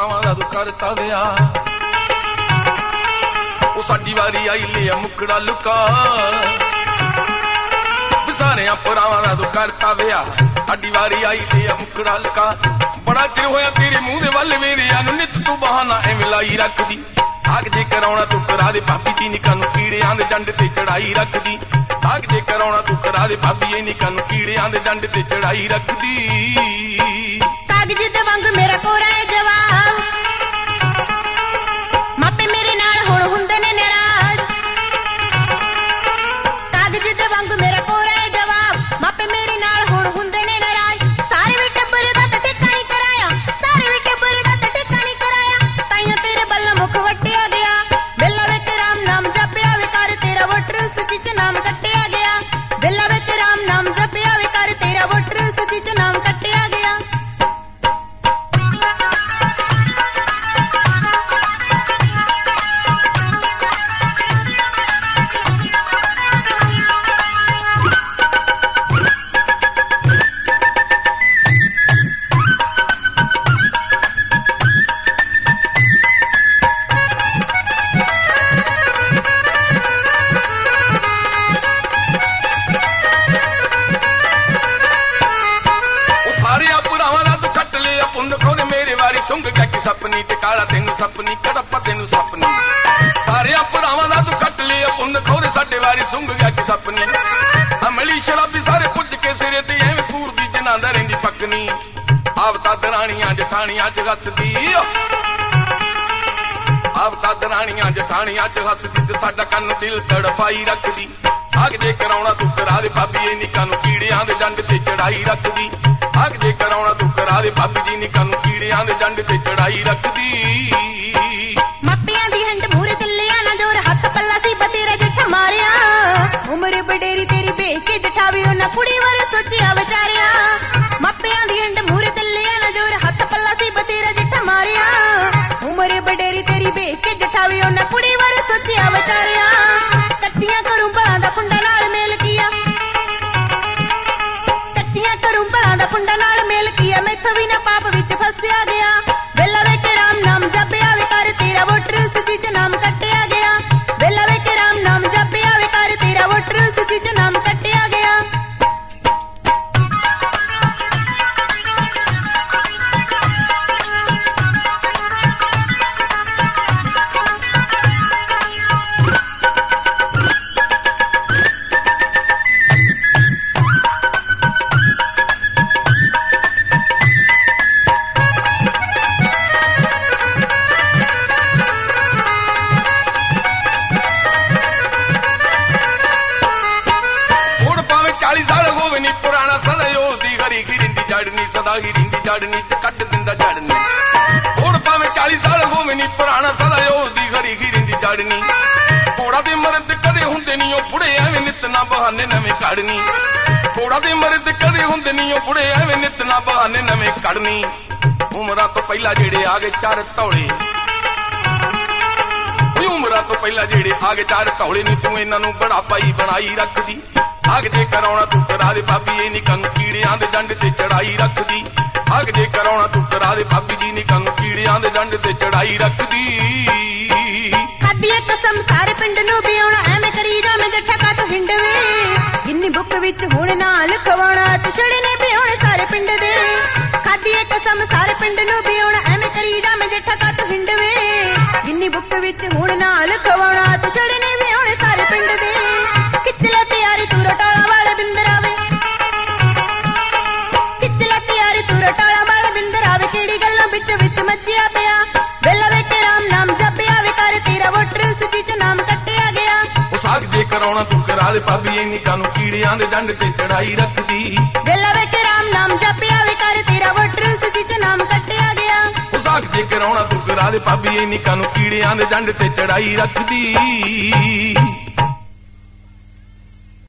ਭਰਾਵਾਂ ਦਾ ਤੂੰ ਕਰਤਾ ਵਿਆਹ। ਉਹ ਸਾਡੀ ਵਾਰੀ ਆਈ ਲਿਆ ਮੁਕੜਾ ਲੁਕਾ, ਸਾਰਿਆਂ ਭਰਾਵਾਂ ਦਾ ਤੂੰ ਕਰਤਾ ਵਿਆਹ। ਸਾਡੀ ਵਾਰੀ ਆਈ ਲਿਆ ਮੁਕੜਾ ਲੁਕਾ। ਬੜਾ ਚਿਰ ਹੋਇਆ ਤੇਰੇ ਮੂੰਹ ਦੇ ਵੱਲ ਵੇਰਿਆਂ ਨੂੰ, ਨਿੱਤ ਤੂੰ ਬਹਾਨਾ ਐਵੇਂ ਲਾਈ ਰੱਖਦੀ। ਸਾਗ ਜੇ ਕਰਾਉਣਾ ਤੂੰ ਕਰਾ ਦੇ ਭਾਬੀ ਜੀ ਨਿੱਕਾਂ ਨੂੰ, ਕੀੜਿਆਂ ਦੇ ਜੰਡ ਤੇ ਚੜਾਈ ਰੱਖਦੀ। ਸਾਗ ਜੇ ਕਰਾਉਣਾ ਤੂੰ ਕਰਾ ਦੇ ਭਾਬੀ ਇਹ ਨਿੱਕਾਂ ਨੂੰ, ਕੀੜਿਆਂ ਦੇ ਜੰਡ ਤੇ ਚੜਾਈ ਰੱਖਦੀ। ਕਾਗਜ਼ ਦੇ ਵਾਂਗ ਮੇਰਾ ਕੋਰਾ ਹੈ ਜਵਾਬ, ਮਾਪੇ ਮੇਰੇ ਨਾਲ ਹੁਣ ਹੁੰਦੇ ਨੇ ਨਾਰਾਜ਼। ਕਾਗਜ਼ ਦੇ ਵਾਂਗ ਮੇਰਾ ਕੋਰਾ ਹੈ ਜਵਾਬ, ਮਾਪੇ ਮੇਰੇ ਨਾਲ ਹੁਣ ਹੁੰਦੇ ਨੇ ਨਾਰਾਜ਼। ਸਾਰੇ ਵੀ ਟੱਬਰ ਦਾ ਤਾਂ ਟਿੱਕਾ ਨਹੀਂ ਕਰਾਇਆ, ਸਾਰੇ ਵੀ ਟੱਬਰ ਦਾ ਤਾਂ ਟਿੱਕਾ ਨਹੀਂ ਕਰਾਇਆ। ਤਾਈਓ ਤੇਰੇ ਬੱਲਾ ਮੁਖ ਵੱਟਿਆ ਗਿਆ, ਬੇਲਾ ਵਿੱਚ ਰਾਮ ਨਾਮ ਜਪਿਆ ਵੇ ਕਰ ਤੇਰਾ ਵੋਟਰ ਸੱਚੀ ਚ ਨਾਮ ਕੱਟਿਆ ਗਿਆ। ਬੇਲਾ ਵਿੱਚ ਰਾਮ ਨਾਮ ਜਪਿਆ ਵੇ ਕਰ ਤੇਰਾ ਵੋਟਰ ਸੱਚੀ ਚ ਨਾਮ ਕੱਟਿਆ ਗਿਆ। ਸੁੰਘ ਗਿਆ ਕਿ ਸਪਨੀ ਤੇ ਕਾਲਾ ਤੈਨੂੰ ਸਪਨੀ, ਕੜੱਪਾ ਤੈਨੂੰ ਸਪਨੀ। ਸਾਰਿਆਂ ਭਰਾਵਾਂ ਦਾ ਤੂੰ ਕੱਟ ਲਿਆ ਪੁੰਨ ਖੋਰੇ, ਸਾਡੇ ਵਾਰੀ ਸੁੰਘ ਗਿਆ ਕਿ ਸਪਨੀ। ਅਮਲੀ ਸ਼ਰਾਬੀ ਸਾਰੇ ਪੁੱਜ ਕੇ ਸਿਰੇ ਤੇ ਐਵੇਂ ਪੂਰ ਦੀ ਜਨਾਂ ਦਾ ਰਹਿੰਦੀ ਪੱਕਨੀ। ਆਪ ਤਾਂ ਦਰਾਣੀਆਂ ਜਠਾਣੀਆਂ ਚ ਹੱਸਦੀ, ਆਪ ਤਾਂ ਦਰਾਣੀਆਂ ਜਠਾਣੀਆਂ ਚ ਹੱਸਦੀ ਤੇ ਸਾਡਾ ਕੰਨ ਦਿਲ ਤੜਫਾਈ ਰੱਖਦੀ। ਸਾਗ ਜੇ ਕਰਾਉਣਾ ਤੂੰ ਕਰਾ ਦੇ ਭਾਬੀ ਇਹ ਨਿੱਕਾਂ ਨੂੰ, ਕੀੜਿਆਂ ਦੇ ਜੰਡ ਤੇ ਚੜਾਈ ਰੱਖਦੀ। ਸਾਗ ਜੇ ਕਰਾਉਣਾ ਤੂੰ ਕਰਾ ਦੇ ਭਾਬੀ ਜੀ ਨਿੱਕਾਂ ਨੂੰ, ਕੀੜਿਆਂ ਦੇ ਜੰਡ ਤੇ ਚੜਾਈ ਰੱਖਦੀ। ਮਾਪਿਆਂ ਦੀ ਹੰਡ ਮੂਰੇ ਚੱਲਿਆ ਨਾ ਜੋਰ, ਹੱਥ ਪੱਲਾ ਸੀ ਬਤੇਰਾ ਜੱਠਾ ਮਾਰਿਆ। ਉਮਰ ਬਡੇਰੀ ਤੇਰੀ ਵੇਖ ਕੇ ਜਠਾਵੀ ਉਹਨਾਂ ਕੁੜੀ ਬਾਰੇ ਸੋਚਿਆ ਵਿਚਾਰਿਆ। ਮਾਪਿਆਂ ਦੀ ਹੰਡ ਮੂਰੇ ਚੱਲਿਆ ਨਾ ਜੋਰ, ਹੱਥ ਪੱਲਾ ਸੀ ਬਤੇਰਾ ਜੱਠਾ ਮਾਰਿਆ। ਉਮਰ ਬਡੇਰੀ ਤੇਰੀ ਵੇਖ ਕੇ ਜਠਾਵੀ ਉਹਨਾਂ ਕੁੜੀ ਬਾਰੇ ਸੋਚਿਆ ਵਿਚਾਰਿਆ। ਕੱਚੀਆਂ ਕਰੂੰ ਭਲਾਂ ਦਾ ਕੁੰਡਾ ਨਾਲ ਮੇਲ ਕੀਆ, ਕੱਚੀਆਂ ਕਰੂੰ ਭਲਾਂ ਦਾ ਕੁੰਡਾ ਨਾਲ ਮੇਲ ਕੀਆ। ਮੈਥੋਂ ਵੀ ਨਾ ਪਾਪ ਵਿੱਚ ਫਸਿਆ ਗਿਆ, ਵੇਲਾ ਵਿੱਚ ਰਾਮ ਨਾਮ ਜਪਿਆ ਵੇ ਕਰ ਤੇਰਾ ਵੋਟਰ ਸੂਚੀ ਚ ਨਾਮ ਕੱਟਿਆ ਗਿਆ। ਵੇਲਾ ਵਿੱਚ ਰਾਮ ਨਾਮ ਜਪਿਆ ਵੇ ਕਰ ਤੇਰਾ ਵੋਟਰ ਸੂਚੀ ਚ ਨਾਮ ਕੱਟਿਆ ਗਿਆ। ਸਦਾ ਹੀ ਰਿੰਦੀ ਜੜਨੀ ਤੇ ਕੱਟ ਦਿੰਦਾ ਜੜਨੀ। ਹੁਣ ਭਾਵੇਂ 40 ਸਾਲ ਹੋਵੇ ਨੀ ਪੁਰਾਣਾ, ਸਦਾ ਉਹਦੀ ਘੜੀ ਹੀ ਰਿੰਦੀ ਜੜਨੀ। ਘੋੜਾ ਦੇ ਮਰਦ ਕਦੇ ਹੁੰਦੇ ਨੀ ਉਹ ਬੁੜੇ, ਐਵੇਂ ਨਿਤ ਨਾ ਬਹਾਨੇ ਨਵੇਂ ਕੱਢਨੀ। ਘੋੜਾ ਦੇ ਮਰਦ ਕਦੇ ਹੁੰਦੇ ਨੀ ਉਹ ਬੁੜੇ, ਐਵੇਂ ਨਿਤ ਨਾ ਬਹਾਨੇ ਨਵੇਂ ਕੱਢਨੀ। ਉਮਰਾਂ ਤੋਂ ਪਹਿਲਾਂ ਜਿਹੜੇ ਆ ਗਏ ਚਾਰ ਧੌਲੇ, ਉਮਰਾਂ ਤੋਂ ਪਹਿਲਾਂ ਜਿਹੜੇ ਆ ਗਏ ਚਾਰ ਧੌਲੇ ਨੀ ਤੂੰ ਇਹਨਾਂ ਨੂੰ ਬੜਾ ਪਾਈ ਬਣਾਈ ਰੱਖਦੀ। ਸਾਗ ਜੇ ਕਰਾਉਣਾ ਤੂੰ ਕਰਾ ਦੇ ਭਾਬੀ ਇਹ ਨਿੱਕਾਂ ਨੂੰ, ਕੀੜਿਆਂ ਦੇ ਜੰਡ ਤੇ ਚੜਾਈ ਰੱਖਦੀ। ਸਾਗ ਜੇ ਕਰਾਉਣਾ ਤੂੰ ਕਰਾ ਦੇ ਭਾਬੀ ਜੀ ਨਿੱਕਾਂ ਨੂੰ, ਕੀੜਿਆਂ ਦੇ ਜੰਡ ਤੇ ਚੜਾਈ ਰੱਖਦੀ। ਖਾਦੀ ਕਸਮ ਸਾਰੇ ਪਿੰਡ ਨੂੰ ਬਿਆਉਣਾ, ਐਵੇਂ ਕਰੀ ਜਾਵੇਂ ਜੱਠਾ ਕਾ ਤੂੰ ਹਿੰਡ ਵੇ। ਜਿੰਨੀ ਬੁੱਕ ਵਿੱਚ ਹੁਣ ਨਾ ਲਿਖਵਾਉਣਾ, ਤੁਛੜੇ ਨੇ ਬਿਆਉਣੇ ਸਾਰੇ ਪਿੰਡ ਦੇ। ਖਾਦੀ ਕਸਮ ਸਾਰੇ ਪਿੰਡ ਨੂੰ ਬਿਆਉਣਾ, ਐਵੇਂ ਕਰੀ ਜਾਵੇਂ ਜੱਠਾ ਕਾ ਤੂੰ ਹਿੰਡ ਵੇ। ਜਿੰਨੀ ਬੁੱਕ ਵਿੱਚ ਹੁਣ ਨਾ ਲਿਖਵਾਉਣਾ, ਤੁਛੜੇ ਨੇ ਬਿਆਉਣੇ ਸਾਰੇ ਪਿੰਡ ਦੇ। ਖਿੱਚ ਲੈ ਤਿਆਰੀ ਤੂੰ ਰਟਾਲਾ ਵਾਲੇ ਬਿੰਦਰਾ ਵੇ, ਖਿੱਚ ਲੈ ਤਿਆਰੀ ਤੂੰ ਰਟਾਲਾ ਵਾਲੇ ਬਿੰਦਰਾ ਵੇ। ਕਿਹੜੀ ਗੱਲਾਂ ਵਿੱਚ ਵਿੱਚ ਮੱਚਿਆ ਪਿਆ, ਵੇਲਾ ਵਿੱਚ ਰਾਮ ਨਾਮ ਜਪਿਆ ਵੇ ਕਰ ਤੇਰਾ ਵੋਟਰ ਸੂਚੀ ਚ ਨਾਮ ਕੱਟਿਆ ਗਿਆ। ਉਹ ਸਾਗ ਜੇ ਕਰਾਉਣਾ ਤੂੰ ਕਰਾ ਦੇ ਭਾਬੀ ਇਹ ਨਿੱਕਾਂ ਨੂੰ, ਕੀੜਿਆਂ ਦੇ ਜੰਡ ਤੇ ਚੜਾਈ ਰੱਖਦੀ। ਵੇਲਾ ਵਿੱਚ ਰਾਮ ਨਾਮ ਜਪਿਆ ਵੇ ਕਰ ਤੇਰਾ ਵੋਟਰ ਸੂਚੀ ਚ ਨਾਮ ਕੱਟਿਆ ਗਿਆ। ਉਹ ਸਾਗ ਜੇ ਕਰਾਉਣਾ ਤੂੰ ਕਰਾ ਦੇ ਭਾਬੀ ਇਹ ਨਿੱਕਾਂ ਨੂੰ, ਕੀੜਿਆਂ ਦੇ ਜੰਡ ਤੇ ਚੜਾਈ ਰੱਖਦੀ।